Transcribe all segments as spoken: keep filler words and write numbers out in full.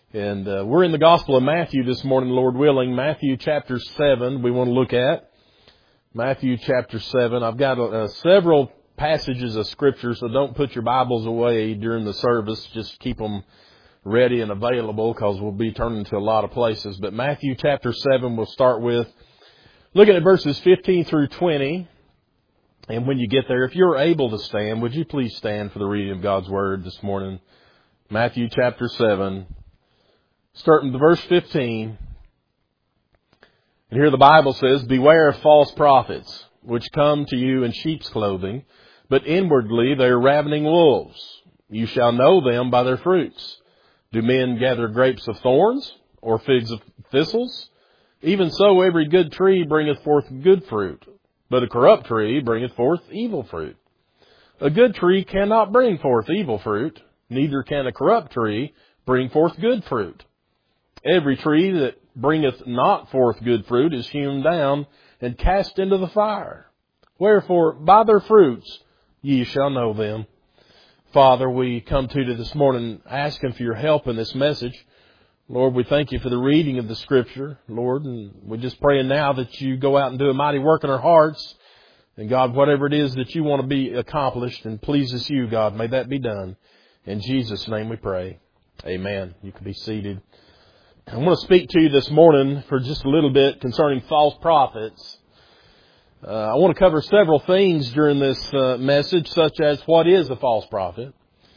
And uh, we're in the Gospel of Matthew this morning, Lord willing. Matthew chapter seven we want to look at. Matthew chapter seven. I've got uh, several passages of Scripture, so don't put your Bibles away during the service. Just keep them ready and available because we'll be turning to a lot of places. But Matthew chapter seven we'll start with. Looking at verses fifteen through twenty. And when you get there, if you're able to stand, would you please stand for the reading of God's Word this morning? Matthew chapter seven. Starting with verse fifteen. And here the Bible says, "Beware of false prophets, which come to you in sheep's clothing, but inwardly they are ravening wolves. You shall know them by their fruits. Do men gather grapes of thorns, or figs of thistles? Even so every good tree bringeth forth good fruit, but a corrupt tree bringeth forth evil fruit. A good tree cannot bring forth evil fruit, neither can a corrupt tree bring forth good fruit. Every tree that bringeth not forth good fruit is hewn down and cast into the fire. Wherefore, by their fruits ye shall know them." Father, we come to you this morning asking for your help in this message. Lord, we thank you for the reading of the Scripture, Lord, and we're just praying now that you go out and do a mighty work in our hearts. And God, whatever it is that you want to be accomplished and pleases you, God, may that be done. In Jesus' name we pray. Amen. You can be seated. I want to speak to you this morning for just a little bit concerning false prophets. Uh, I want to cover several things during this uh, message, such as what is a false prophet,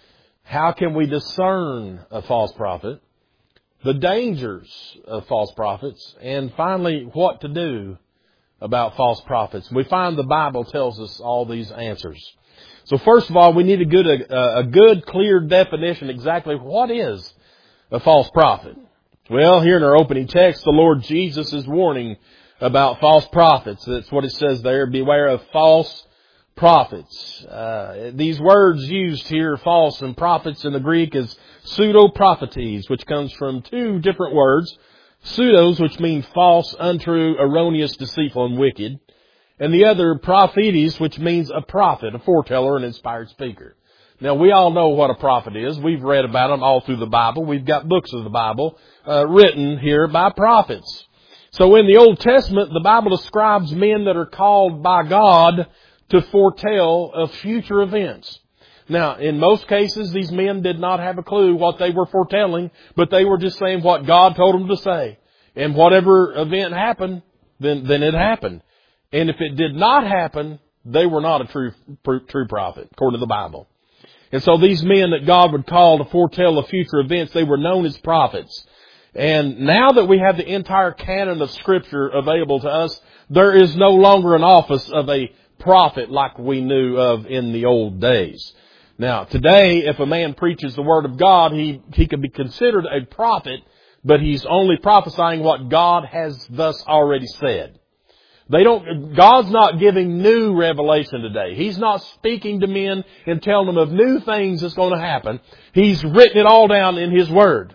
how can we discern a false prophet, the dangers of false prophets, and finally, what to do about false prophets. We find the Bible tells us all these answers. So first of all, we need a good, a, a good, clear definition exactly what is a false prophet. Well, here in our opening text, the Lord Jesus is warning about false prophets. That's what it says there. Beware of false prophets. Uh, these words used here, false and prophets in the Greek, is pseudo-prophetes, which comes from two different words. Pseudos, which mean false, untrue, erroneous, deceitful, and wicked. And the other, prophetes, which means a prophet, a foreteller, an inspired speaker. Now, we all know what a prophet is. We've read about them all through the Bible. We've got books of the Bible uh, written here by prophets. So in the Old Testament, the Bible describes men that are called by God to foretell of future events. Now, in most cases, these men did not have a clue what they were foretelling, but they were just saying what God told them to say. And whatever event happened, then, then it happened. And if it did not happen, they were not a true, true prophet, according to the Bible. And so these men that God would call to foretell of future events, they were known as prophets. And now that we have the entire canon of Scripture available to us, there is no longer an office of a prophet like we knew of in the old days. Now, today, if a man preaches the Word of God, he, he can be considered a prophet, but he's only prophesying what God has thus already said. They don't, God's not giving new revelation today. He's not speaking to men and telling them of new things that's going to happen. He's written it all down in His Word.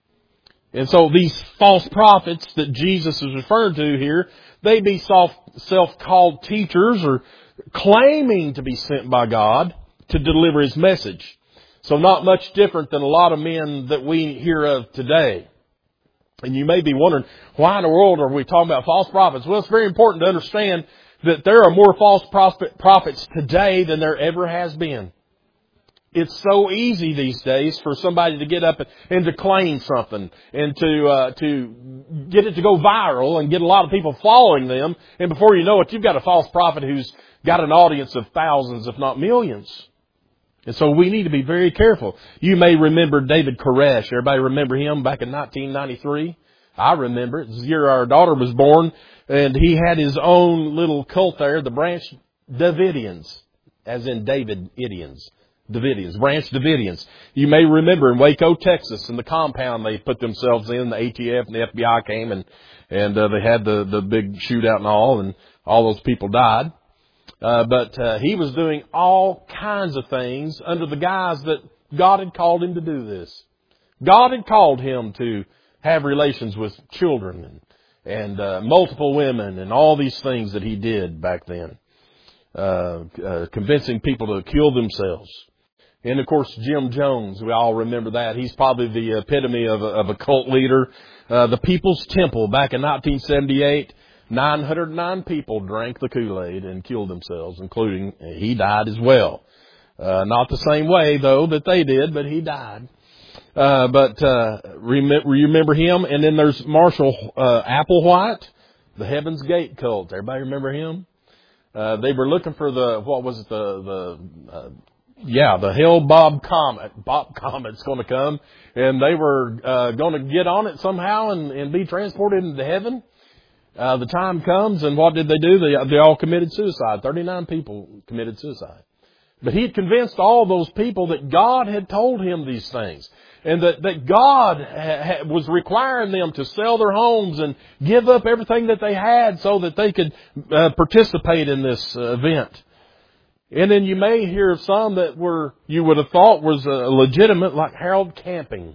And so these false prophets that Jesus is referring to here, they be self, self-called teachers or claiming to be sent by God to deliver His message. So not much different than a lot of men that we hear of today. And you may be wondering, why in the world are we talking about false prophets? Well, it's very important to understand that there are more false prophets today than there ever has been. It's so easy these days for somebody to get up and to claim something and to uh, to get it to go viral and get a lot of people following them. And before you know it, you've got a false prophet who's got an audience of thousands, if not millions. And so we need to be very careful. You may remember David Koresh. Everybody remember him back in nineteen ninety-three? I remember it. It was the year our daughter was born. And he had his own little cult there, the Branch Davidians, as in David Idians. Davidians, Branch Davidians. You may remember in Waco, Texas, in the compound they put themselves in, the A T F and the F B I came and, and uh, they had the, the big shootout and all, and all those people died. Uh, but uh, he was doing all kinds of things under the guise that God had called him to do this. God had called him to have relations with children and, and uh, multiple women and all these things that he did back then. Uh, uh, convincing people to kill themselves. And of course, Jim Jones, we all remember that. He's probably the epitome of a, of a cult leader. Uh, the People's Temple back in nineteen seventy-eight, nine hundred nine people drank the Kool-Aid and killed themselves, including he died as well. Uh, not the same way though that they did, but he died. Uh, but, uh, remember, remember him? And then there's Marshall, uh, Applewhite, the Heaven's Gate cult. Everybody remember him? Uh, they were looking for the, what was it, the, the, uh, yeah, the Hale-Bopp comet. Bob comet's going to come, and they were uh, going to get on it somehow and, and be transported into heaven. Uh, the time comes, and what did they do? They, they all committed suicide. thirty-nine people committed suicide. But he had convinced all those people that God had told him these things, and that, that God ha, ha, was requiring them to sell their homes and give up everything that they had so that they could uh, participate in this uh, event. And then you may hear of some that were, you would have thought was uh, legitimate, like Harold Camping.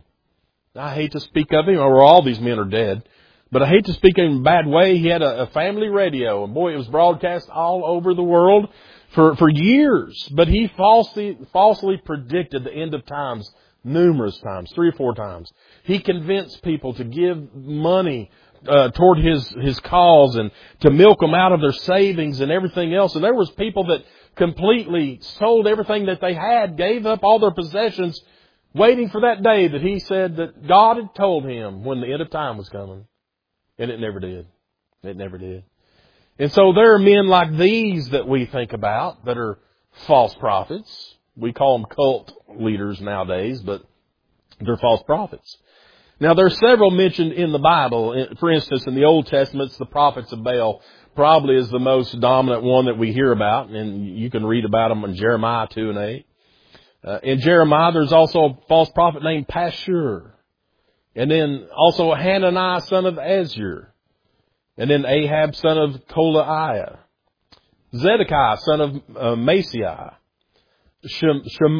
I hate to speak of him, or all these men are dead, but I hate to speak in a bad way. He had a, a family radio, and boy, it was broadcast all over the world for, for years. But he falsely, falsely predicted the end of times numerous times, three or four times. He convinced people to give money Uh, toward his, his cause and to milk them out of their savings and everything else. And there was people that completely sold everything that they had, gave up all their possessions, waiting for that day that he said that God had told him when the end of time was coming. And it never did. It never did. And so there are men like these that we think about that are false prophets. We call them cult leaders nowadays, but they're false prophets. Now, there are several mentioned in the Bible. For instance, in the Old Testament, the prophets of Baal probably is the most dominant one that we hear about, and you can read about them in Jeremiah two and eight. Uh, in Jeremiah, there's also a false prophet named Pashur, and then also Hananiah, son of Azur, and then Ahab, son of Kolaiah, Zedekiah, son of uh, Maaseiah, Shem, Shem,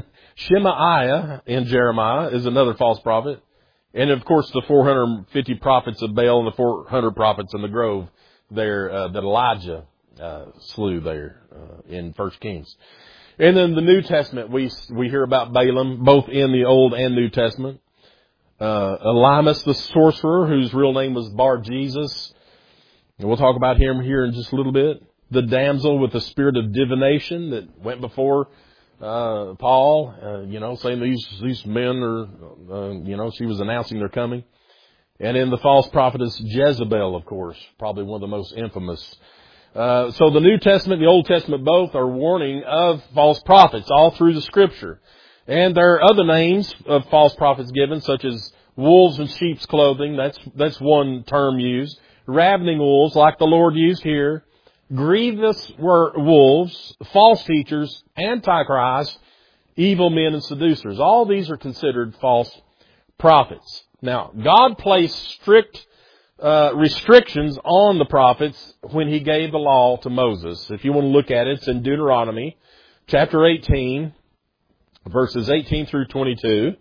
Shemaiah in Jeremiah is another false prophet. And, of course, the four hundred fifty prophets of Baal and the four hundred prophets in the grove there uh, that Elijah uh, slew there uh, in First Kings. And then the New Testament, we we hear about Balaam, both in the Old and New Testament. Uh, Elymas the sorcerer, whose real name was Bar-Jesus. And we'll talk about him here in just a little bit. The damsel with the spirit of divination that went before Uh, Paul, uh, you know, saying these, these men are, uh, you know, she was announcing their coming. And then the false prophetess Jezebel, of course, probably one of the most infamous. Uh, so the New Testament and the Old Testament both are warning of false prophets all through the Scripture. And there are other names of false prophets given, such as wolves in sheep's clothing. That's, that's one term used. Ravening wolves, like the Lord used here. Grievous were wolves, false teachers, antichrist, evil men and seducers. All these are considered false prophets. Now, God placed strict uh, restrictions on the prophets when He gave the law to Moses. If you want to look at it, it's in Deuteronomy chapter eighteen, verses eighteen through twenty-two.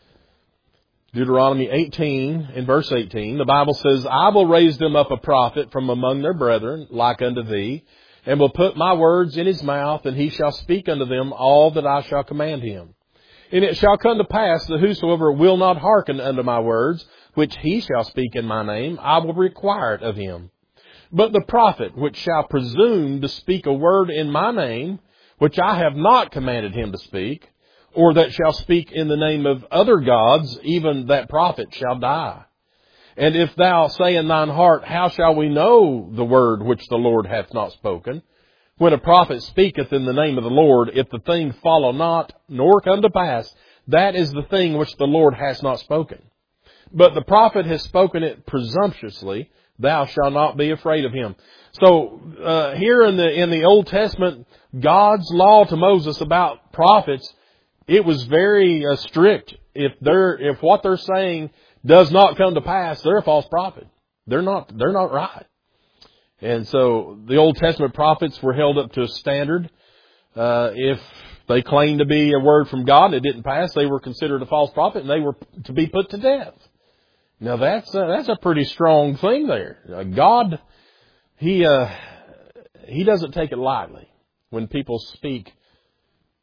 Deuteronomy eighteen in verse eighteen, the Bible says, I will raise them up a prophet from among their brethren, like unto thee, and will put my words in his mouth, and he shall speak unto them all that I shall command him. And it shall come to pass that whosoever will not hearken unto my words, which he shall speak in my name, I will require it of him. But the prophet which shall presume to speak a word in my name, which I have not commanded him to speak, or that shall speak in the name of other gods, even that prophet shall die. And if thou say in thine heart, how shall we know the word which the Lord hath not spoken? When a prophet speaketh in the name of the Lord, if the thing follow not, nor come to pass, that is the thing which the Lord hath not spoken. But the prophet has spoken it presumptuously, thou shalt not be afraid of him. So uh, here in the in the Old Testament, God's law to Moses about prophets, it was very uh, strict. If they're if what they're saying does not come to pass, they're a false prophet. They're not they're not right. And so the Old Testament prophets were held up to a standard. Uh, if they claimed to be a word from God and it didn't pass, they were considered a false prophet and they were to be put to death. Now that's uh, that's a pretty strong thing there. Uh, God, he uh, he doesn't take it lightly when people speak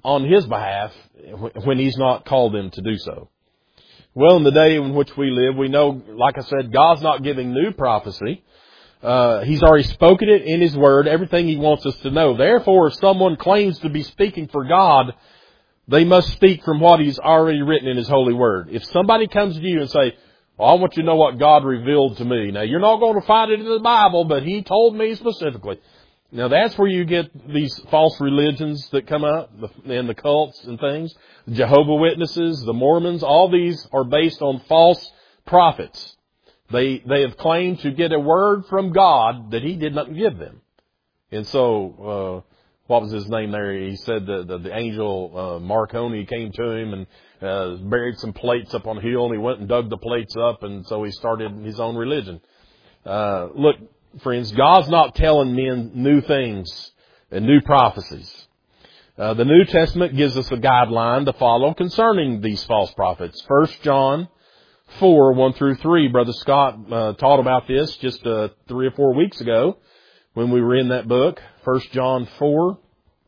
on His behalf when He's not called them to do so. Well, in the day in which we live, we know, like I said, God's not giving new prophecy. Uh, He's already spoken it in His Word, everything He wants us to know. Therefore, if someone claims to be speaking for God, they must speak from what He's already written in His holy Word. If somebody comes to you and say, well, I want you to know what God revealed to me. Now, you're not going to find it in the Bible, but He told me specifically. Now, that's where you get these false religions that come up, and the cults and things. The Jehovah's Witnesses, the Mormons, all these are based on false prophets. They they have claimed to get a word from God that He did not give them. And so, uh, what was his name there? He said that the, the angel uh, Marconi came to him and uh, buried some plates up on a hill, and he went and dug the plates up, and so he started his own religion. Uh, look, friends, God's not telling men new things and new prophecies. Uh, the New Testament gives us a guideline to follow concerning these false prophets. First John four, one through three. Brother Scott uh, taught about this just uh, three or four weeks ago when we were in that book. First John four.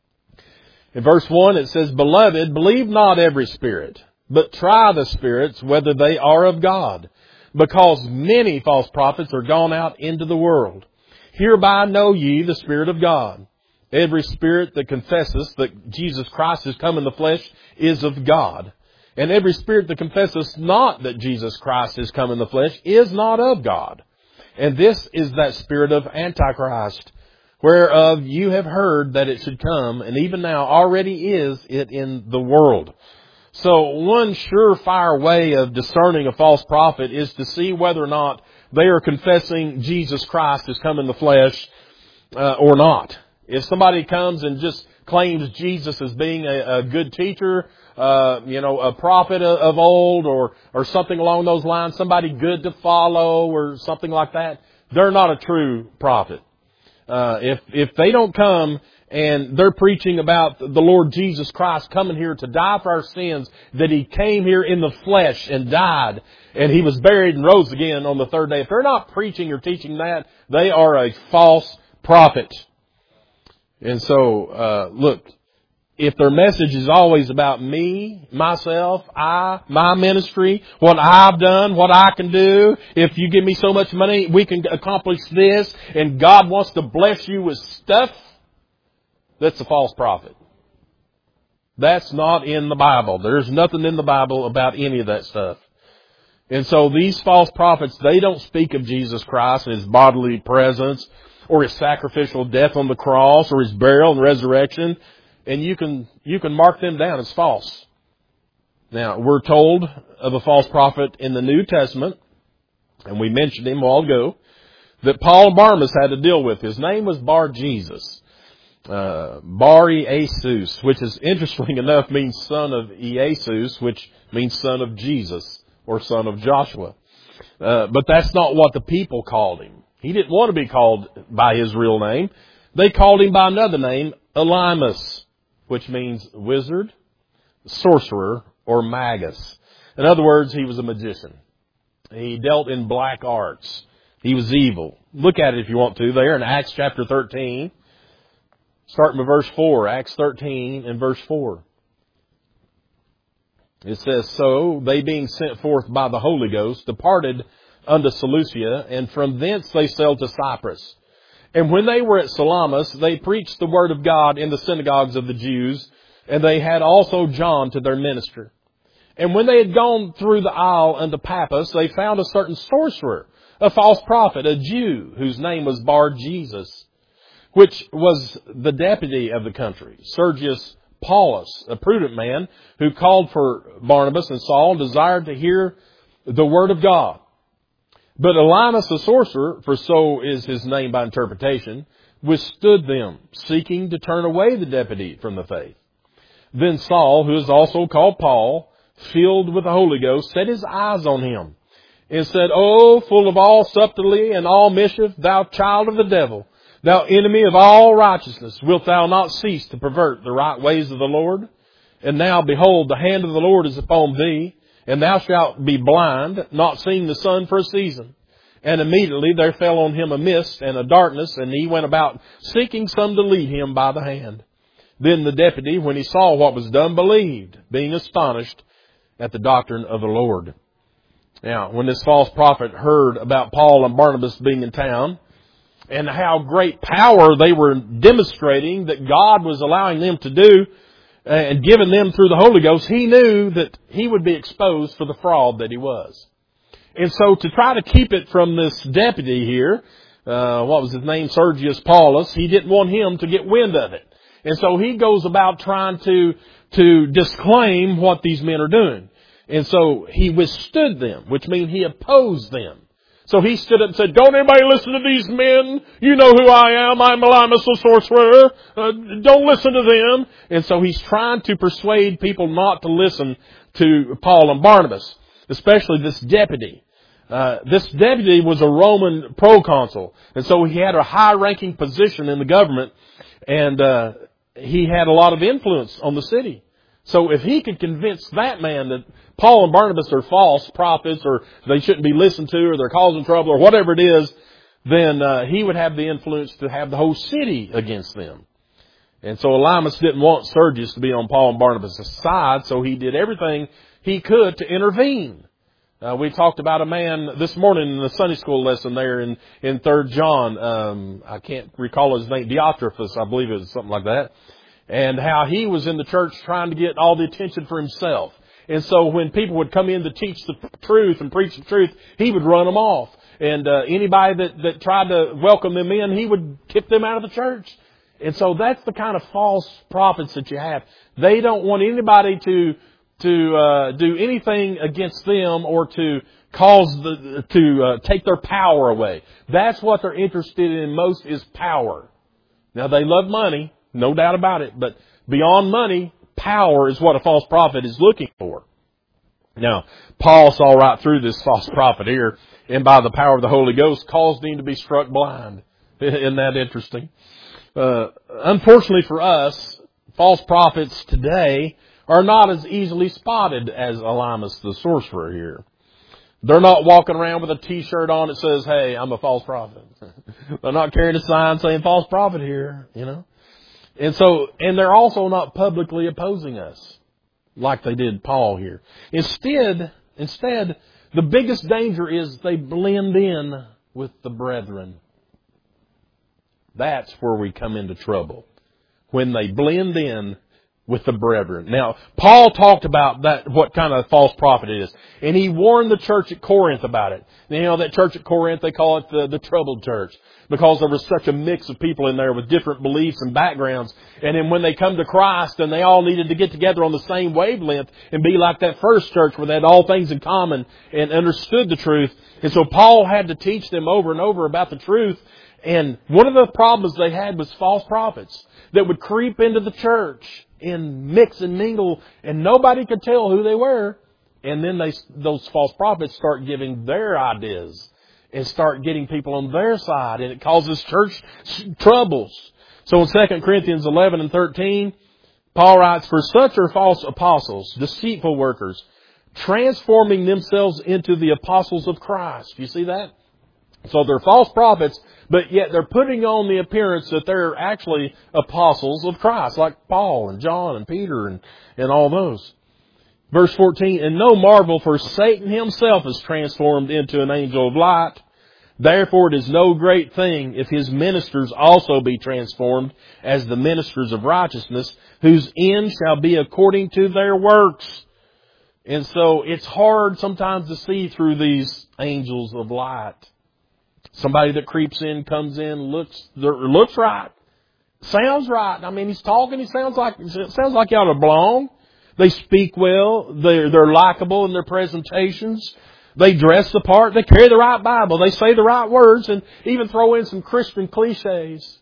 In verse one it says, Beloved, believe not every spirit, but try the spirits whether they are of God, because many false prophets are gone out into the world. Hereby know ye the Spirit of God. Every spirit that confesses that Jesus Christ is come in the flesh is of God. And every spirit that confesses not that Jesus Christ is come in the flesh is not of God. And this is that spirit of Antichrist, whereof you have heard that it should come, and even now already is it in the world. So one surefire way of discerning a false prophet is to see whether or not they are confessing Jesus Christ has come in the flesh uh, or not. If somebody comes and just claims Jesus as being a, a good teacher, uh, you know, a prophet of old, or or something along those lines, somebody good to follow or something like that, they're not a true prophet. Uh, if if they don't come and they're preaching about the Lord Jesus Christ coming here to die for our sins, that He came here in the flesh and died, and He was buried and rose again on the third day, if they're not preaching or teaching that, they are a false prophet. And so, uh, look, if their message is always about me, myself, I, my ministry, what I've done, what I can do, if you give me so much money, we can accomplish this, and God wants to bless you with stuff, that's a false prophet. That's not in the Bible. There's nothing in the Bible about any of that stuff. And so these false prophets, they don't speak of Jesus Christ and His bodily presence, or His sacrificial death on the cross, or His burial and resurrection. And you can, you can mark them down as false. Now, we're told of a false prophet in the New Testament, and we mentioned him a while ago, that Paul and Barnabas had to deal with. His name was Bar Jesus. Uh, Bar Jesus, which is interesting enough means son of Jesus, which means son of Jesus, or son of Joshua. Uh, but that's not what the people called him. He didn't want to be called by his real name. They called him by another name, Elymas, which means wizard, sorcerer, or magus. In other words, he was a magician. He dealt in black arts. He was evil. Look at it if you want to there in Acts chapter thirteen. Starting with verse four. Acts thirteen and verse four. It says, So they being sent forth by the Holy Ghost departed unto Seleucia, and from thence they sailed to Cyprus. And when they were at Salamis, they preached the word of God in the synagogues of the Jews, and they had also John to their minister. And when they had gone through the isle unto Paphos, they found a certain sorcerer, a false prophet, a Jew, whose name was Bar Jesus, which was the deputy of the country, Sergius Paulus, a prudent man, who called for Barnabas and Saul, and desired to hear the word of God. But Elymas the sorcerer, for so is his name by interpretation, withstood them, seeking to turn away the deputy from the faith. Then Saul, who is also called Paul, filled with the Holy Ghost, set his eyes on him, and said, O full of all subtlety and all mischief, thou child of the devil, thou enemy of all righteousness, wilt thou not cease to pervert the right ways of the Lord? And now, behold, the hand of the Lord is upon thee, and thou shalt be blind, not seeing the sun for a season. And immediately there fell on him a mist and a darkness, and he went about seeking some to lead him by the hand. Then the deputy, when he saw what was done, believed, being astonished at the doctrine of the Lord. Now, when this false prophet heard about Paul and Barnabas being in town, and how great power they were demonstrating that God was allowing them to do, and giving them through the Holy Ghost, he knew that he would be exposed for the fraud that he was. And so to try to keep it from this deputy here, uh, what was his name, Sergius Paulus, he didn't want him to get wind of it. And so he goes about trying to, to disclaim what these men are doing. And so he withstood them, which means he opposed them. So he stood up and said, "Don't anybody listen to these men. You know who I am. I'm Elymas the sorcerer. Uh, don't listen to them." And so he's trying to persuade people not to listen to Paul and Barnabas, especially this deputy. Uh, this deputy was a Roman proconsul, and so he had a high-ranking position in the government, and uh, he had a lot of influence on the city. So if he could convince that man that Paul and Barnabas are false prophets, or they shouldn't be listened to, or they're causing trouble, or whatever it is, then uh, he would have the influence to have the whole city against them. And so Elymas didn't want Sergius to be on Paul and Barnabas' side, so he did everything he could to intervene. Uh, we talked about a man this morning in the Sunday school lesson there in, in Third John. Um, I can't recall his name, Diotrephes, I believe it was something like that. And how he was in the church trying to get all the attention for himself. And so when people would come in to teach the truth and preach the truth, he would run them off. And uh, anybody that, that tried to welcome them in, he would kick them out of the church. And so that's the kind of false prophets that you have. They don't want anybody to to uh, do anything against them or to cause the to uh, take their power away. That's what they're interested in most, is power. Now, they love money, no doubt about it, but beyond money, power is what a false prophet is looking for. Now, Paul saw right through this false prophet here, and by the power of the Holy Ghost caused him to be struck blind. Isn't that interesting? Uh, unfortunately for us, false prophets today are not as easily spotted as Elymas the sorcerer here. They're not walking around with a t-shirt on that says, "Hey, I'm a false prophet." They're not carrying a sign saying "false prophet" here, you know. And so, and they're also not publicly opposing us like they did Paul here. Instead, instead, the biggest danger is they blend in with the brethren. That's where we come into trouble. When they blend in with the brethren. Now, Paul talked about that, what kind of false prophet it is. And he warned the church at Corinth about it. You know, that church at Corinth, they call it the, the troubled church. Because there was such a mix of people in there with different beliefs and backgrounds. And then when they come to Christ, and they all needed to get together on the same wavelength and be like that first church where they had all things in common and understood the truth. And so Paul had to teach them over and over about the truth. And one of the problems they had was false prophets that would creep into the church and mix and mingle, and nobody could tell who they were. And then they, those false prophets start giving their ideas and start getting people on their side, and it causes church troubles. So in Second Corinthians eleven and thirteen, Paul writes, "For such are false apostles, deceitful workers, transforming themselves into the apostles of Christ." You see that? So they're false prophets, but yet they're putting on the appearance that they're actually apostles of Christ, like Paul and John and Peter and, and all those. Verse fourteen, "And no marvel, for Satan himself is transformed into an angel of light. Therefore it is no great thing if his ministers also be transformed as the ministers of righteousness, whose end shall be according to their works." And so it's hard sometimes to see through these angels of light. Somebody that creeps in, comes in, looks looks right, sounds right. I mean, he's talking. He sounds like it sounds like he ought to belong. They speak well. They're they're likable in their presentations. They dress the part. They carry the right Bible. They say the right words, and even throw in some Christian cliches.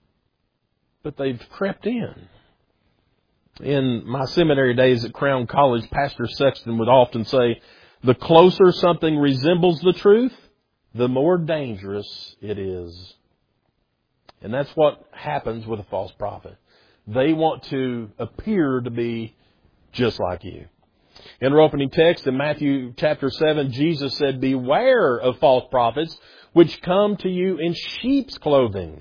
But they've crept in. In my seminary days at Crown College, Pastor Sexton would often say, "The closer something resembles the truth, the more dangerous it is." And that's what happens with a false prophet. They want to appear to be just like you. In our opening text in Matthew chapter seven, Jesus said, "Beware of false prophets, which come to you in sheep's clothing,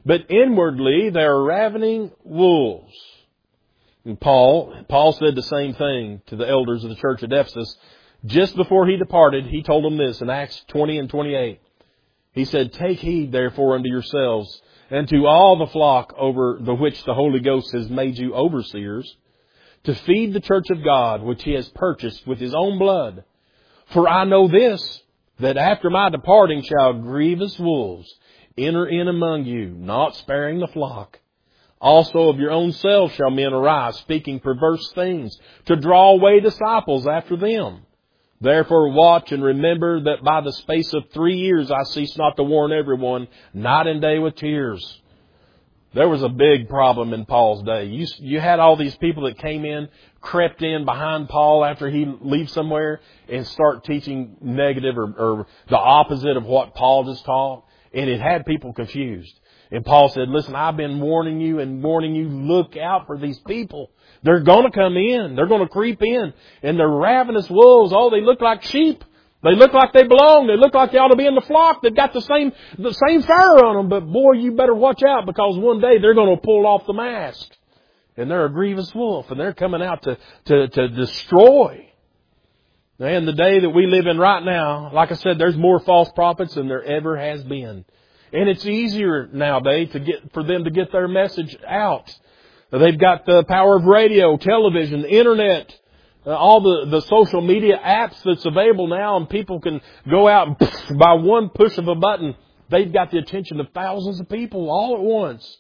but inwardly they are ravening wolves. And Paul, Paul said the same thing to the elders of the church at Ephesus. Just before he departed, he told them this in Acts twenty and twenty-eight. He said, "Take heed therefore unto yourselves and to all the flock over the which the Holy Ghost has made you overseers, to feed the church of God which He has purchased with His own blood. For I know this, that after my departing shall grievous wolves enter in among you, not sparing the flock. Also of your own selves shall men arise, speaking perverse things, to draw away disciples after them. Therefore watch and remember that by the space of three years I cease not to warn everyone, night and day with tears." There was a big problem in Paul's day. You, you had all these people that came in, crept in behind Paul after he leaves somewhere and start teaching negative or, or the opposite of what Paul just taught. And it had people confused. And Paul said, "Listen, I've been warning you and warning you, look out for these people. They're going to come in. They're going to creep in. And they're ravenous wolves. Oh, they look like sheep. They look like they belong. They look like they ought to be in the flock. They've got the same, the same fur on them. But boy, you better watch out, because one day they're going to pull off the mask. And they're a grievous wolf. And they're coming out to, to, to destroy." And the day that we live in right now, like I said, there's more false prophets than there ever has been. And it's easier nowadays to get, for them to get their message out. They've got the power of radio, television, internet, uh, all the, the social media apps that's available now, and people can go out and poof, by one push of a button, they've got the attention of thousands of people all at once.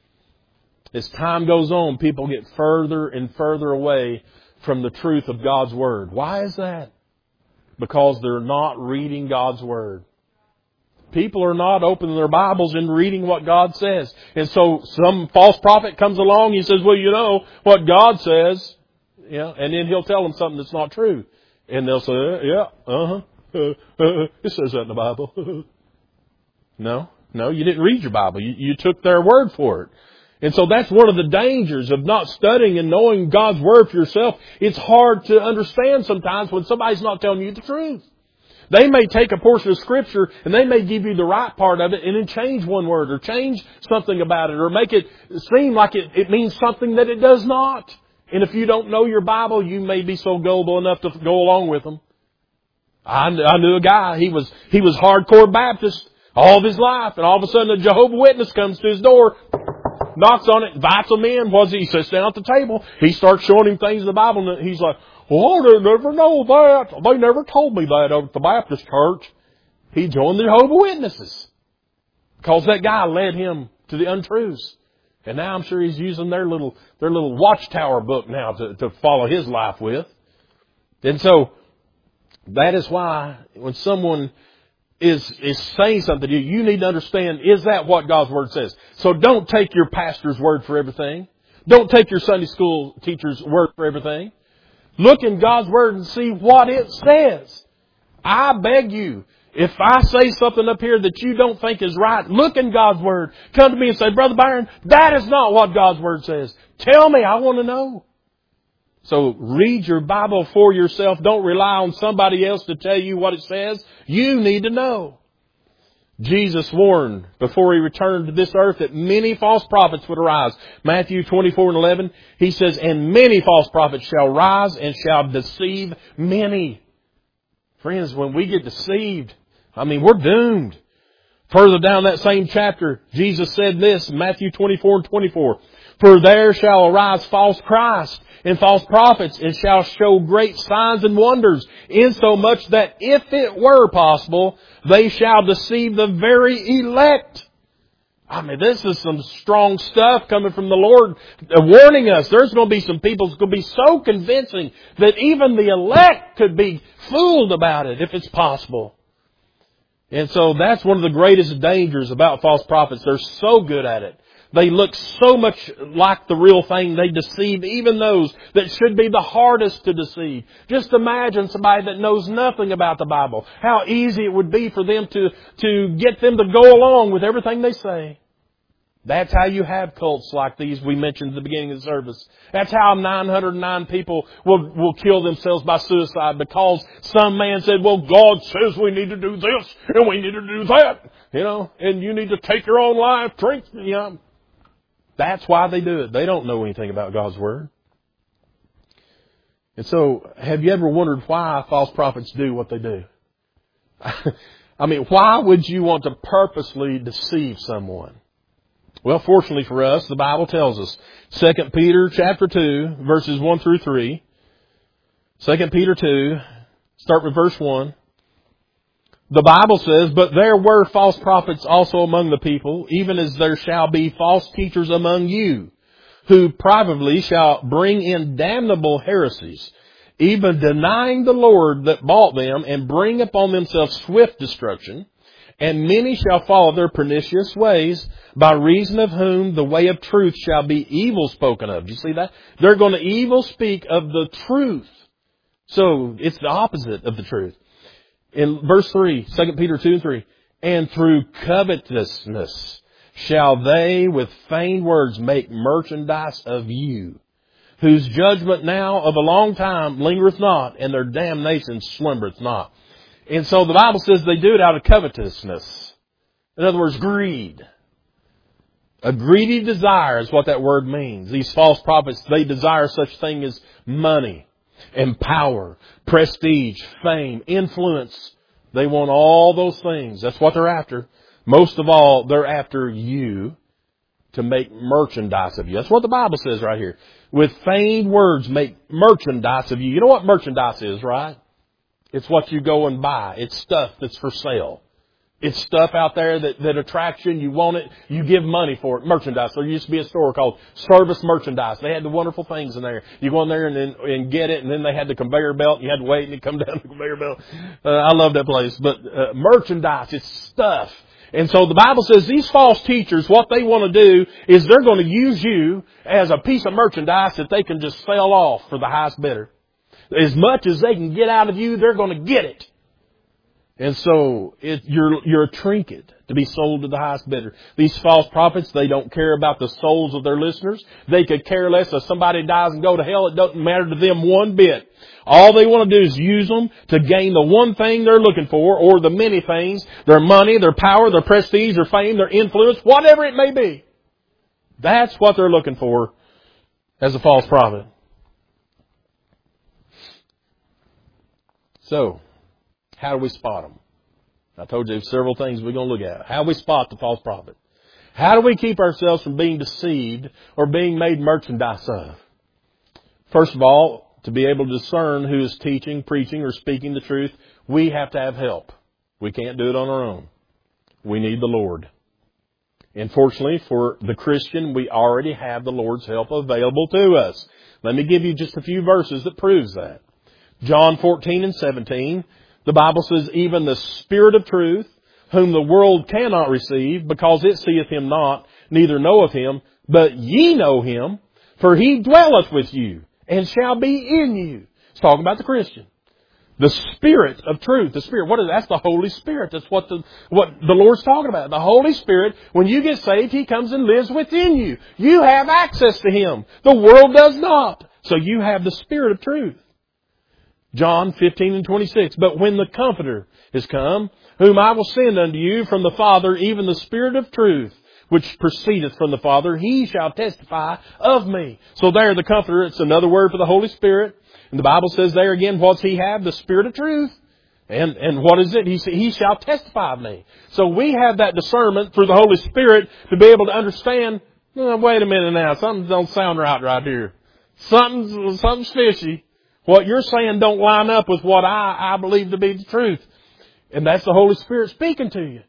As time goes on, people get further and further away from the truth of God's Word. Why is that? Because they're not reading God's Word. People are not opening their Bibles and reading what God says. And so some false prophet comes along, he says, "Well, you know what God says." Yeah, and then he'll tell them something that's not true. And they'll say, "Yeah, uh-huh, uh, uh, it says that in the Bible." No, no, you didn't read your Bible. You, you took their word for it. And so that's one of the dangers of not studying and knowing God's Word for yourself. It's hard to understand sometimes when somebody's not telling you the truth. They may take a portion of Scripture and they may give you the right part of it and then change one word or change something about it or make it seem like it, it means something that it does not. And if you don't know your Bible, you may be so gullible enough to go along with them. I, I knew a guy, he was, he was hardcore Baptist all of his life, and all of a sudden a Jehovah's Witness comes to his door, knocks on it, invites him in. What is he? He sits down at the table. He starts showing him things in the Bible, and he's like, "Oh, I didn't never know that. They never told me that over at the Baptist church." He joined the Jehovah's Witnesses because that guy led him to the untruths. And now I'm sure he's using their little their little Watchtower book now to, to follow his life with. And so that is why when someone is is saying something to you, you need to understand, is that what God's Word says? So don't take your pastor's word for everything. Don't take your Sunday school teacher's word for everything. Look in God's Word and see what it says. I beg you, if I say something up here that you don't think is right, look in God's Word. Come to me and say, "Brother Byron, that is not what God's Word says. Tell me, I want to know." So read your Bible for yourself. Don't rely on somebody else to tell you what it says. You need to know. Jesus warned before He returned to this earth that many false prophets would arise. Matthew twenty-four and eleven, He says, "And many false prophets shall rise and shall deceive many." Friends, when we get deceived, I mean, we're doomed. Further down that same chapter, Jesus said this, Matthew twenty-four and twenty-four, "For there shall arise false Christs and false prophets, and shall show great signs and wonders, insomuch that if it were possible, they shall deceive the very elect." I mean, this is some strong stuff coming from the Lord, warning us. There's going to be some people who's going to be so convincing that even the elect could be fooled about it if it's possible. And so that's one of the greatest dangers about false prophets. They're so good at it. They look so much like the real thing. They deceive even those that should be the hardest to deceive. Just imagine somebody that knows nothing about the Bible. How easy it would be for them to, to get them to go along with everything they say. That's how you have cults like these we mentioned at the beginning of the service. That's how nine hundred nine people will, will kill themselves by suicide because some man said, well, God says we need to do this and we need to do that, you know, and you need to take your own life, drink, you know. That's why they do it. They don't know anything about God's Word. And so, have you ever wondered why false prophets do what they do? I mean, why would you want to purposely deceive someone? Well, fortunately for us, the Bible tells us. Second Peter chapter two, verses one through three. Second Peter two, start with verse one. The Bible says, but there were false prophets also among the people, even as there shall be false teachers among you, who privately shall bring in damnable heresies, even denying the Lord that bought them, and bring upon themselves swift destruction. And many shall follow their pernicious ways, by reason of whom the way of truth shall be evil spoken of. Do you see that? They're going to evil speak of the truth. So, it's the opposite of the truth. In verse three, Second Peter two and three, and through covetousness shall they with feigned words make merchandise of you, whose judgment now of a long time lingereth not, and their damnation slumbereth not. And so the Bible says they do it out of covetousness. In other words, greed. A greedy desire is what that word means. These false prophets, they desire such thing as money and power, prestige, fame, influence. They want all those things. That's what they're after. Most of all, they're after you to make merchandise of you. That's what the Bible says right here. With feigned words, make merchandise of you. You know what merchandise is, right? It's what you go and buy. It's stuff that's for sale. It's stuff out there that, that attracts you and you want it. You give money for it. Merchandise. There used to be a store called Service Merchandise. They had the wonderful things in there. You go in there and then, and get it, and then they had the conveyor belt. And you had to wait and it come down the conveyor belt. Uh, I love that place. But uh, merchandise, it's stuff. And so the Bible says these false teachers, what they want to do is they're going to use you as a piece of merchandise that they can just sell off for the highest bidder. As much as they can get out of you, they're going to get it. And so it, you're, you're a trinket to be sold to the highest bidder. These false prophets, they don't care about the souls of their listeners. They could care less if somebody dies and go to hell. It doesn't matter to them one bit. All they want to do is use them to gain the one thing they're looking for, or the many things, their money, their power, their prestige, their fame, their influence, whatever it may be. That's what they're looking for as a false prophet. So, how do we spot them? I told you several things we're going to look at. How do we spot the false prophet? How do we keep ourselves from being deceived or being made merchandise of? First of all, to be able to discern who is teaching, preaching, or speaking the truth, we have to have help. We can't do it on our own. We need the Lord. And fortunately, for the Christian, we already have the Lord's help available to us. Let me give you just a few verses that proves that. John fourteen and seventeen, the Bible says, even the Spirit of truth, whom the world cannot receive, because it seeth Him not, neither knoweth Him, but ye know Him, for He dwelleth with you, and shall be in you. It's talking about the Christian. The Spirit of truth. The Spirit. What is that? That's the Holy Spirit. That's what the, what the Lord's talking about. The Holy Spirit, when you get saved, He comes and lives within you. You have access to Him. The world does not. So you have the Spirit of truth. John fifteen and twenty-six. But when the Comforter is come, whom I will send unto you from the Father, even the Spirit of truth, which proceedeth from the Father, He shall testify of me. So there, the Comforter, it's another word for the Holy Spirit. And the Bible says there again, what's He have? The Spirit of truth. And, and what is it? He said, He shall testify of me. So we have that discernment through the Holy Spirit to be able to understand, oh, wait a minute now, something don't sound right right here. Something's, something's fishy. What you're saying don't line up with what I, I believe to be the truth. And that's the Holy Spirit speaking to you.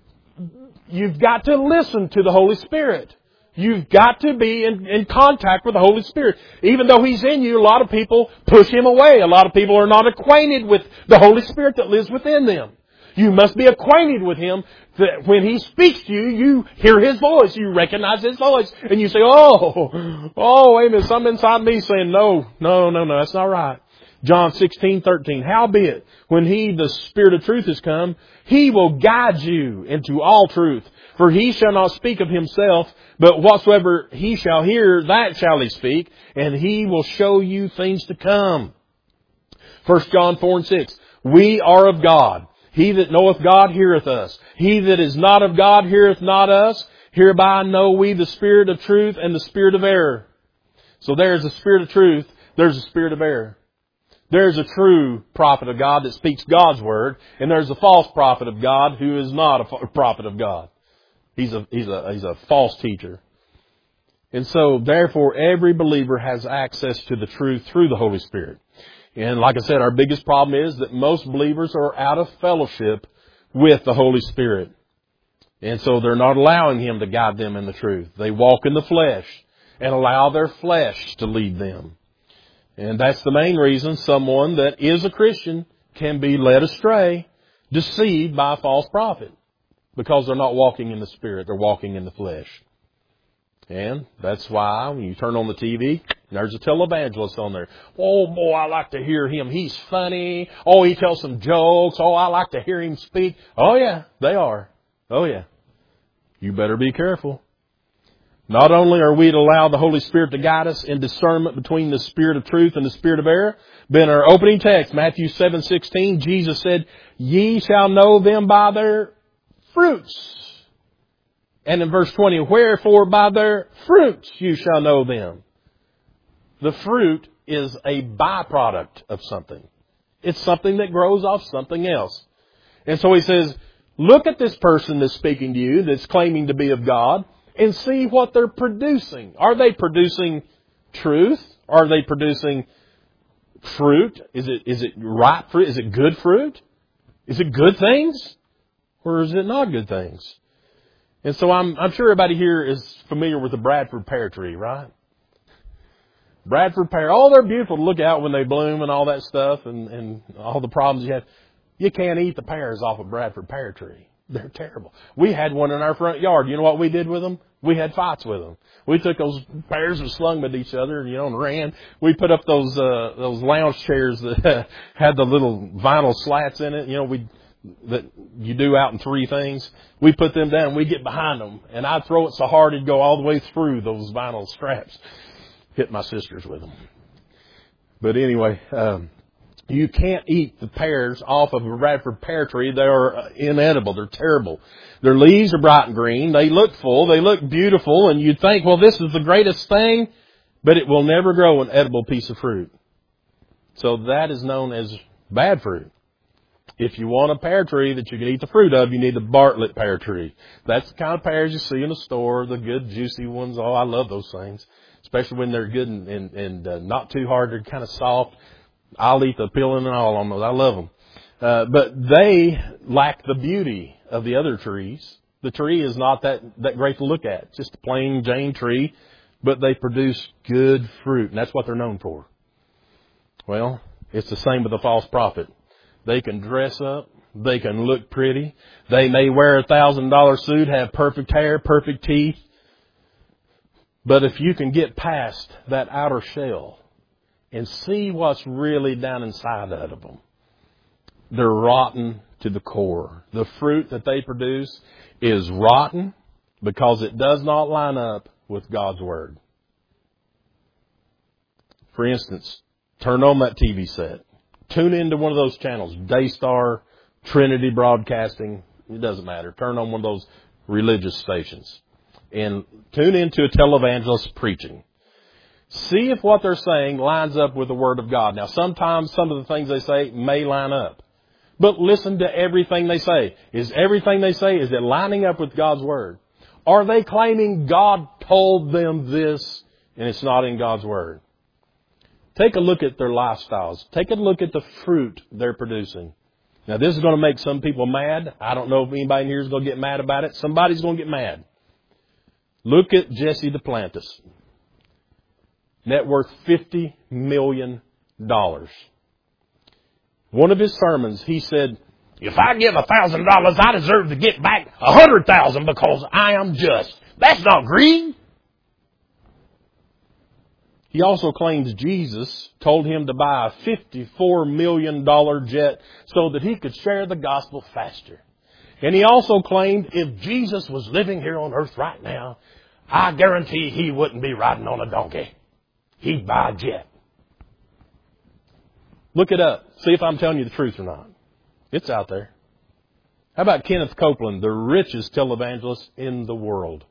You've got to listen to the Holy Spirit. You've got to be in, in contact with the Holy Spirit. Even though He's in you, a lot of people push Him away. A lot of people are not acquainted with the Holy Spirit that lives within them. You must be acquainted with Him. That when He speaks to you, you hear His voice. You recognize His voice. And you say, oh, oh, wait a minute. Something inside me saying, no, no, no, no, that's not right. John sixteen thirteen. Howbeit, when He, the Spirit of truth, is come, He will guide you into all truth. For He shall not speak of Himself, but whatsoever He shall hear, that shall He speak, and He will show you things to come. First John four and six. We are of God. He that knoweth God heareth us. He that is not of God heareth not us. Hereby know we the spirit of truth and the spirit of error. So there's a spirit of truth. There's a spirit of error. There's a true prophet of God that speaks God's word. And there's a false prophet of God who is not a prophet of God. He's a, he's a, he's a false teacher. And so therefore every believer has access to the truth through the Holy Spirit. And like I said, our biggest problem is that most believers are out of fellowship with the Holy Spirit. And so they're not allowing Him to guide them in the truth. They walk in the flesh and allow their flesh to lead them. And that's the main reason someone that is a Christian can be led astray, deceived by a false prophet. Because they're not walking in the Spirit, they're walking in the flesh. And that's why when you turn on the T V, there's a televangelist on there. Oh boy, I like to hear him. He's funny. Oh, he tells some jokes. Oh, I like to hear him speak. Oh yeah, they are. Oh yeah. You better be careful. Not only are we to allow the Holy Spirit to guide us in discernment between the spirit of truth and the spirit of error, but in our opening text, Matthew seven sixteen, Jesus said, Ye shall know them by their fruits. And in verse twenty, wherefore by their fruits you shall know them. The fruit is a byproduct of something. It's something that grows off something else. And so He says, look at this person that's speaking to you, that's claiming to be of God, and see what they're producing. Are they producing truth? Are they producing fruit? Is it, is it ripe fruit? Is it good fruit? Is it good things? Or is it not good things? And so I'm, I'm sure everybody here is familiar with the Bradford pear tree, right? Bradford pear. Oh, they're beautiful to look at when they bloom and all that stuff and, and all the problems you have. You can't eat the pears off a Bradford pear tree. They're terrible. We had one in our front yard. You know what we did with them? We had fights with them. We took those pears and slung them at each other, you know, and ran. We put up those, uh, those lounge chairs that had the little vinyl slats in it, you know, we, that you do out in three things. We put them down, we get behind them, and I'd throw it so hard it'd go all the way through those vinyl straps. Hit my sisters with them. But anyway, um, you can't eat the pears off of a Bradford pear tree. They are inedible. They're terrible. Their leaves are bright and green. They look full. They look beautiful. And you'd think, well, this is the greatest thing, but it will never grow an edible piece of fruit. So that is known as bad fruit. If you want a pear tree that you can eat the fruit of, you need the Bartlett pear tree. That's the kind of pears you see in the store, the good juicy ones. Oh, I love those things, especially when they're good and, and, and uh, not too hard. They're kind of soft. I'll eat the peeling and all on those. I love them. Uh, but they lack the beauty of the other trees. The tree is not that, that great to look at. It's just a plain Jane tree, but they produce good fruit, and that's what they're known for. Well, it's the same with the false prophet. They can dress up. They can look pretty. They may wear a thousand dollar suit, have perfect hair, perfect teeth. But if you can get past that outer shell and see what's really down inside of them, they're rotten to the core. The fruit that they produce is rotten because it does not line up with God's Word. For instance, turn on that T V set. Tune into one of those channels, Daystar, Trinity Broadcasting. It doesn't matter. Turn on one of those religious stations and tune into a televangelist preaching. See if what they're saying lines up with the Word of God. Now, sometimes some of the things they say may line up. But listen to everything they say. Is everything they say, is it lining up with God's Word? Are they claiming God told them this and it's not in God's Word? Take a look at their lifestyles. Take a look at the fruit they're producing. Now, this is going to make some people mad. I don't know if anybody in here is going to get mad about it. Somebody's going to get mad. Look at Jesse Duplantis. Net worth fifty million dollars. One of his sermons, he said, if I give a thousand dollars, I deserve to get back a hundred thousand because I am just. That's not greed. He also claims Jesus told him to buy a fifty-four million dollars jet so that he could share the gospel faster. And he also claimed if Jesus was living here on earth right now, I guarantee he wouldn't be riding on a donkey. He'd buy a jet. Look it up. See if I'm telling you the truth or not. It's out there. How about Kenneth Copeland, the richest televangelist in the world?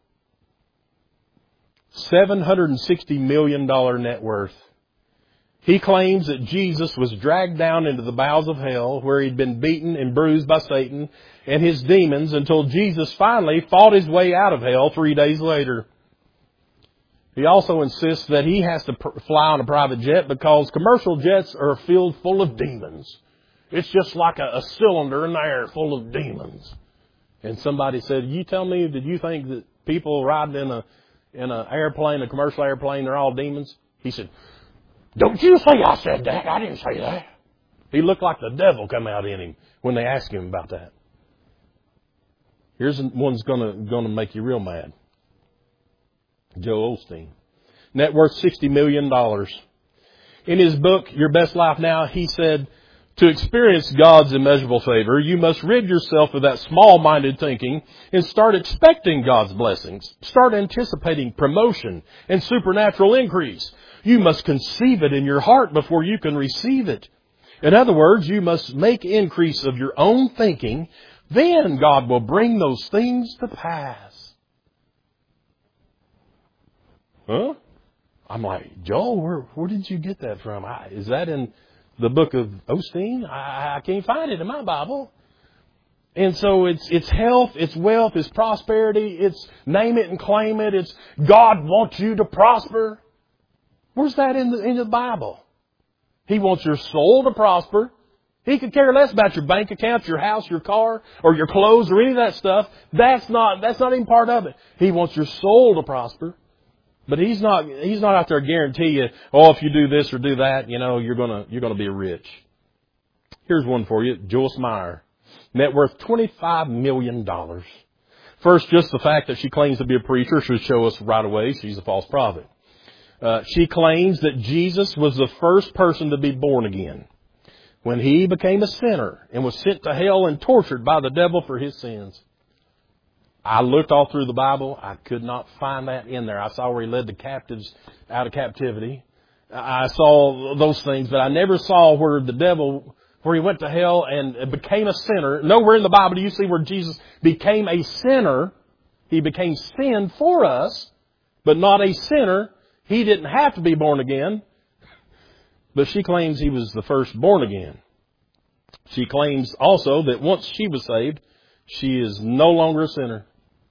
seven hundred sixty million dollars net worth. He claims that Jesus was dragged down into the bowels of hell where he'd been beaten and bruised by Satan and his demons until Jesus finally fought his way out of hell three days later. He also insists that he has to pr- fly on a private jet because commercial jets are filled full of demons. It's just like a, a cylinder in the air full of demons. And somebody said, you tell me, did you think that people riding in a in an airplane, a commercial airplane, they're all demons? He said, don't you say I said that. I didn't say that. He looked like the devil come out in him when they asked him about that. Here's one's gonna gonna make you real mad. Joel Osteen. Net worth sixty million dollars. In his book, Your Best Life Now, he said, to experience God's immeasurable favor, you must rid yourself of that small-minded thinking and start expecting God's blessings. Start anticipating promotion and supernatural increase. You must conceive it in your heart before you can receive it. In other words, you must make increase of your own thinking. Then God will bring those things to pass. Huh? I'm like, Joel, where, where did you get that from? I, is that in the book of Osteen? I, I can't find it in my Bible. And so it's it's health, it's wealth, it's prosperity, it's name it and claim it. It's God wants you to prosper. Where's that in the in the Bible? He wants your soul to prosper. He could care less about your bank account, your house, your car, or your clothes, or any of that stuff. That's not that's not even part of it. He wants your soul to prosper. But he's not he's not out there to guarantee you, oh, if you do this or do that, you know, you're gonna you're gonna be rich. Here's one for you, Joyce Meyer. Net worth twenty-five million dollars. First, just the fact that she claims to be a preacher should show us right away she's a false prophet. Uh, she claims that Jesus was the first person to be born again when he became a sinner and was sent to hell and tortured by the devil for his sins. I looked all through the Bible. I could not find that in there. I saw where he led the captives out of captivity. I saw those things, but I never saw where the devil, where he went to hell and became a sinner. Nowhere in the Bible do you see where Jesus became a sinner. He became sin for us, but not a sinner. He didn't have to be born again. But she claims he was the first born again. She claims also that once she was saved, she is no longer a sinner.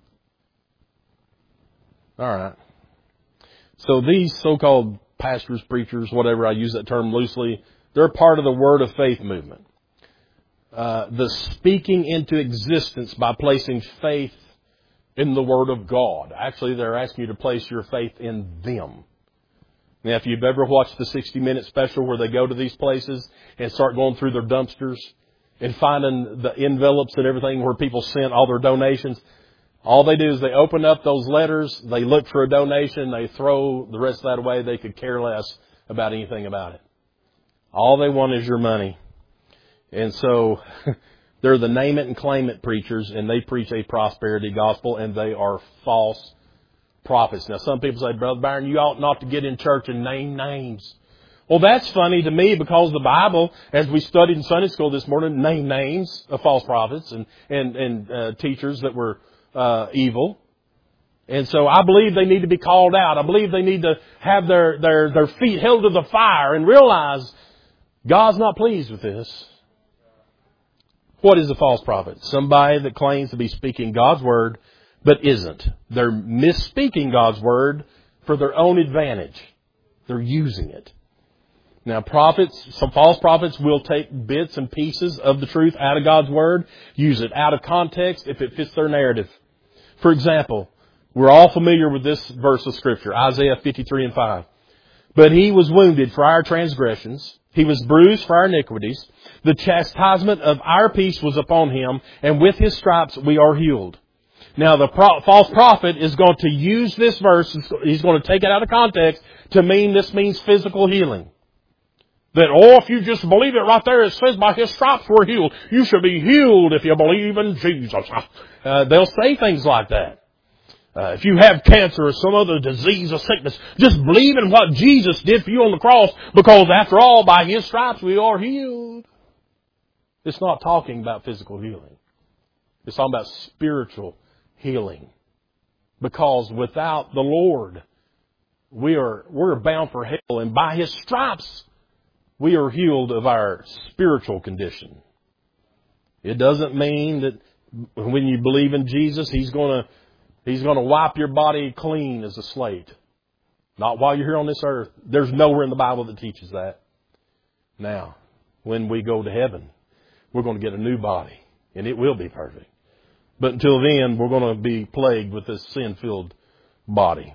All right. So these so-called pastors, preachers, whatever, I use that term loosely, they're part of the Word of Faith movement. Uh, the speaking into existence by placing faith in the Word of God. Actually, they're asking you to place your faith in them. Now, if you've ever watched the sixty minute special where they go to these places and start going through their dumpsters and finding the envelopes and everything where people sent all their donations, all they do is they open up those letters, they look for a donation, they throw the rest of that away. They could care less about anything about it. All they want is your money. And so they're the name it and claim it preachers, and they preach a prosperity gospel, and they are false prophets. Now, some people say, Brother Byron, you ought not to get in church and name names. Well, that's funny to me because the Bible, as we studied in Sunday school this morning, named names of false prophets and, and, and uh, teachers that were uh, evil. And so I believe they need to be called out. I believe they need to have their, their, their feet held to the fire and realize God's not pleased with this. What is a false prophet? Somebody that claims to be speaking God's word, but isn't. They're misspeaking God's word for their own advantage. They're using it. Now, prophets, some false prophets will take bits and pieces of the truth out of God's word, use it out of context if it fits their narrative. For example, we're all familiar with this verse of Scripture, Isaiah fifty-three and five. But he was wounded for our transgressions. He was bruised for our iniquities. The chastisement of our peace was upon him, and with his stripes we are healed. Now the pro- false prophet is going to use this verse, he's going to take it out of context to mean this means physical healing. That, oh, if you just believe it right there, it says by His stripes we're healed. You should be healed if you believe in Jesus. Uh, they'll say things like that. Uh, if you have cancer or some other disease or sickness, just believe in what Jesus did for you on the cross, because after all, by His stripes we are healed. It's not talking about physical healing. It's talking about spiritual healing. Because without the Lord, we are, we're bound for hell, and by His stripes, we are healed of our spiritual condition. It doesn't mean that when you believe in Jesus, He's going to, He's going to wipe your body clean as a slate. Not while you're here on this earth. There's nowhere in the Bible that teaches that. Now, when we go to heaven, we're going to get a new body, and it will be perfect. But until then, we're going to be plagued with this sin-filled body.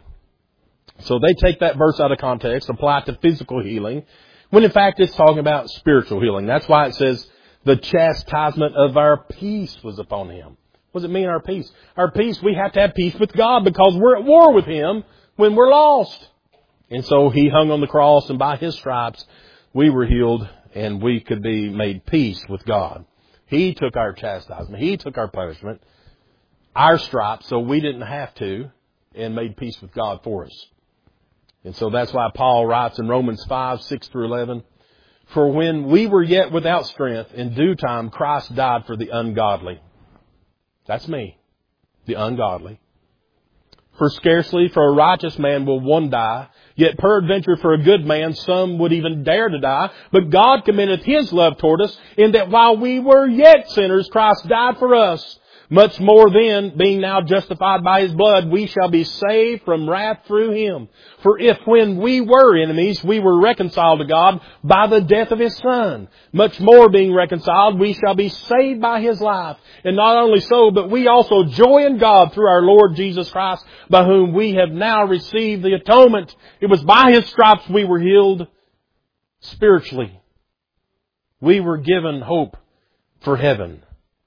So they take that verse out of context, apply it to physical healing, when in fact it's talking about spiritual healing. That's why it says, the chastisement of our peace was upon Him. What does it mean, our peace? Our peace, we have to have peace with God because we're at war with Him when we're lost. And so He hung on the cross, and by His stripes we were healed, and we could be made peace with God. He took our chastisement. He took our punishment, our stripes, so we didn't have to, and made peace with God for us. And so that's why Paul writes in Romans five, six through eleven, for when we were yet without strength, in due time Christ died for the ungodly. That's me, the ungodly. For scarcely for a righteous man will one die, yet peradventure for a good man some would even dare to die. But God commendeth His love toward us, in that while we were yet sinners, Christ died for us. Much more then, being now justified by His blood, we shall be saved from wrath through Him. For if when we were enemies, we were reconciled to God by the death of His Son, much more being reconciled, we shall be saved by His life. And not only so, but we also joy in God through our Lord Jesus Christ, by whom we have now received the atonement. It was by His stripes we were healed spiritually. We were given hope for heaven.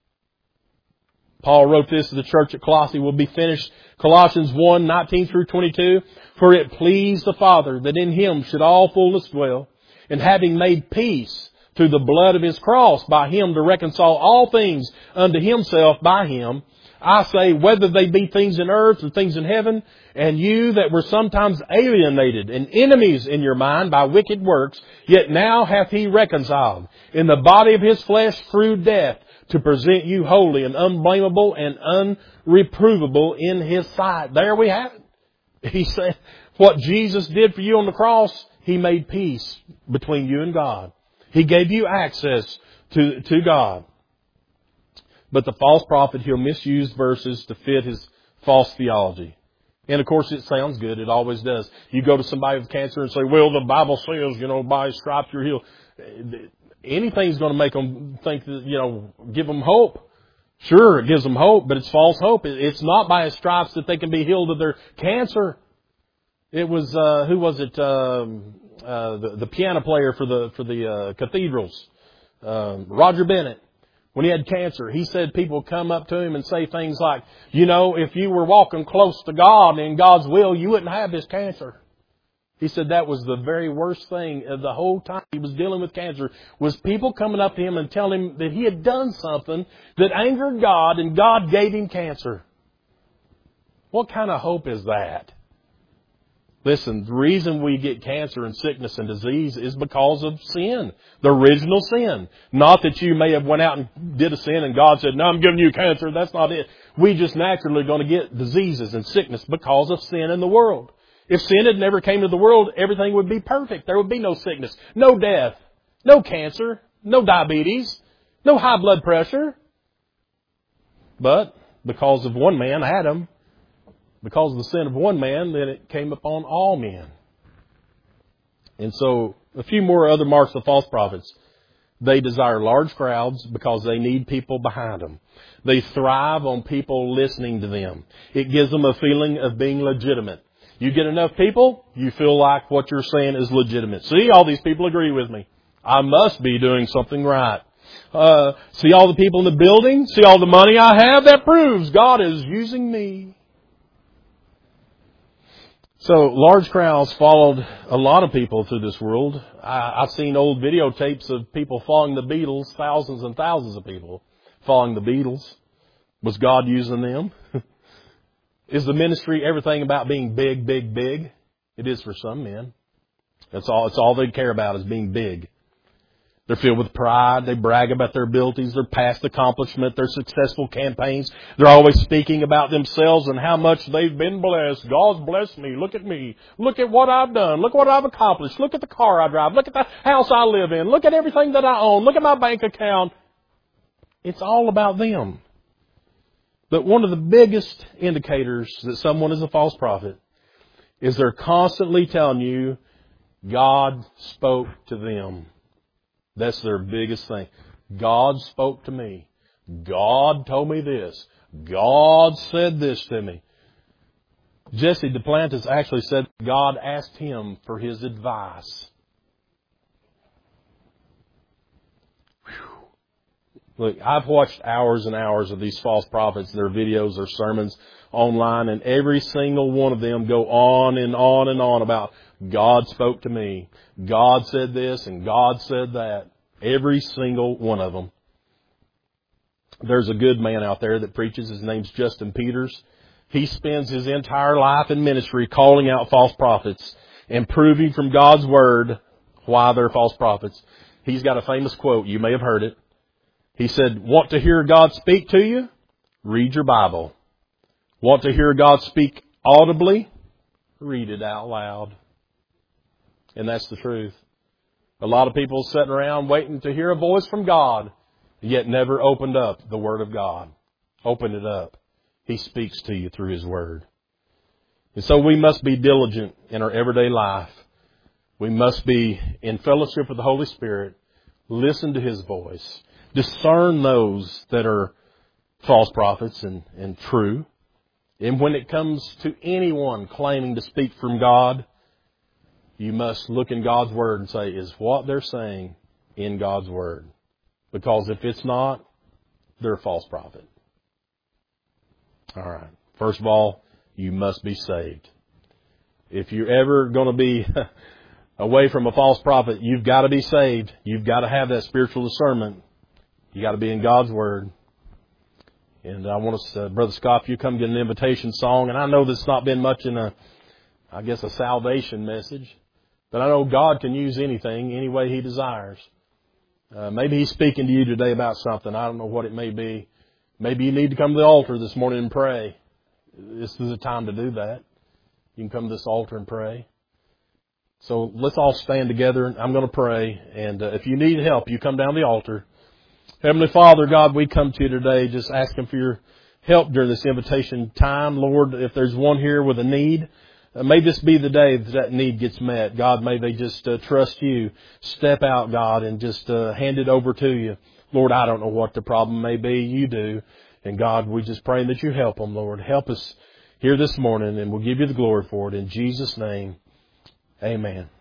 Paul wrote this to the church at Colossae. Will be finished. Colossians one, nineteen through twenty-two. For it pleased the Father that in Him should all fullness dwell, and having made peace through the blood of His cross, by Him to reconcile all things unto Himself by Him. I say, whether they be things in earth or things in heaven, and you that were sometimes alienated and enemies in your mind by wicked works, yet now hath He reconciled in the body of His flesh through death, to present you holy and unblameable and unreprovable in His sight. There we have it. He said, what Jesus did for you on the cross, He made peace between you and God. He gave you access to, to God. But the false prophet, he'll misuse verses to fit his false theology. And of course it sounds good. It always does. You go to somebody with cancer and say, well, the Bible says, you know, by His stripes you're healed. Anything's going to make them think that, you know, give them hope. Sure, it gives them hope, but it's false hope. It's not by His stripes that they can be healed of their cancer. It was, uh, who was it? Um, uh, the, the piano player for the, for the, uh, cathedrals. Um, Roger Bennett. When he had cancer, he said people come up to him and say things like, you know, if you were walking close to God and in God's will, you wouldn't have this cancer. He said that was the very worst thing of the whole time he was dealing with cancer, was people coming up to him and telling him that he had done something that angered God and God gave him cancer. What kind of hope is that? Listen, the reason we get cancer and sickness and disease is because of sin. The original sin. Not that you may have went out and did a sin and God said, no, I'm giving you cancer. That's not it. We just naturally are going to get diseases and sickness because of sin in the world. If sin had never came to the world, everything would be perfect. There would be no sickness, no death, no cancer, no diabetes, no high blood pressure. But because of one man, Adam, because of the sin of one man, then it came upon all men. And so, a few more other marks of false prophets. They desire large crowds because they need people behind them. They thrive on people listening to them. It gives them a feeling of being legitimate. You get enough people, you feel like what you're saying is legitimate. See, all these people agree with me. I must be doing something right. Uh, see all the people in the building? See all the money I have? That proves God is using me. So large crowds followed a lot of people through this world. I, I've seen old videotapes of people following the Beatles, thousands and thousands of people following the Beatles. Was God using them? Is the ministry everything about being big, big, big? It is for some men. That's all, it's all they care about is being big. They're filled with pride. They brag about their abilities, their past accomplishment, their successful campaigns. They're always speaking about themselves and how much they've been blessed. God's blessed me. Look at me. Look at what I've done. Look what I've accomplished. Look at the car I drive. Look at the house I live in. Look at everything that I own. Look at my bank account. It's all about them. But one of the biggest indicators that someone is a false prophet is they're constantly telling you God spoke to them. That's their biggest thing. God spoke to me. God told me this. God said this to me. Jesse Duplantis actually said God asked him for his advice. Whew. Look, I've watched hours and hours of these false prophets, their videos, their sermons online, and every single one of them go on and on and on about God spoke to me. God said this and God said that. Every single one of them. There's a good man out there that preaches. His name's Justin Peters. He spends his entire life in ministry calling out false prophets and proving from God's Word why they're false prophets. He's got a famous quote. You may have heard it. He said, want to hear God speak to you? Read your Bible. Want to hear God speak audibly? Read it out loud. And that's the truth. A lot of people sitting around waiting to hear a voice from God, yet never opened up the Word of God. Open it up. He speaks to you through His Word. And so we must be diligent in our everyday life. We must be in fellowship with the Holy Spirit. Listen to His voice. Discern those that are false prophets and, and true. And when it comes to anyone claiming to speak from God, you must look in God's Word and say, is what they're saying in God's Word? Because if it's not, they're a false prophet. All right. First of all, you must be saved. If you're ever going to be away from a false prophet, you've got to be saved. You've got to have that spiritual discernment. You got to be in God's Word. And I want us, uh, Brother Scott, if you come get an invitation song, and I know this has not been much in a, I guess, a salvation message, but I know God can use anything, any way He desires. Uh, maybe He's speaking to you today about something. I don't know what it may be. Maybe you need to come to the altar this morning and pray. This is the time to do that. You can come to this altar and pray. So let's all stand together. I'm going to pray. And uh, if you need help, you come down the altar. Heavenly Father, God, we come to you today just asking for your help during this invitation time. Lord, if there's one here with a need, uh, may this be the day that that need gets met. God, may they just uh, trust you. Step out, God, and just uh, hand it over to you. Lord, I don't know what the problem may be. You do. And God, we just pray that you help them, Lord. Help us here this morning, and we'll give you the glory for it. In Jesus' name, amen.